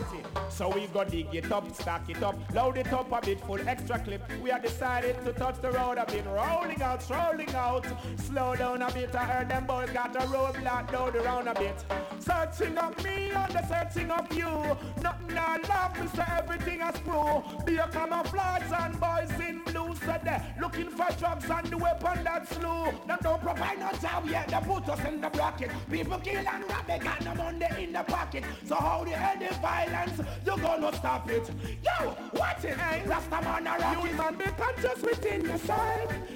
So we go dig it up, stack it up, load it up a bit, full extra clip. We have decided to touch the road a bit, rolling out, slow down a bit. I heard them boys got a roadblock down around a bit. Searching up me and the searching up you. Nothing I love, me say everything I screw. Be a camouflage and boys in blue said they looking for drugs and the weapon that slew. They don't provide no job yet, they put us in the bracket. People kill and rob, they got no money in the pocket. So how the hell the violence, you gonna stop it? Yo, watch it, hey, Rastaman a rocket. You man be conscious within yourself.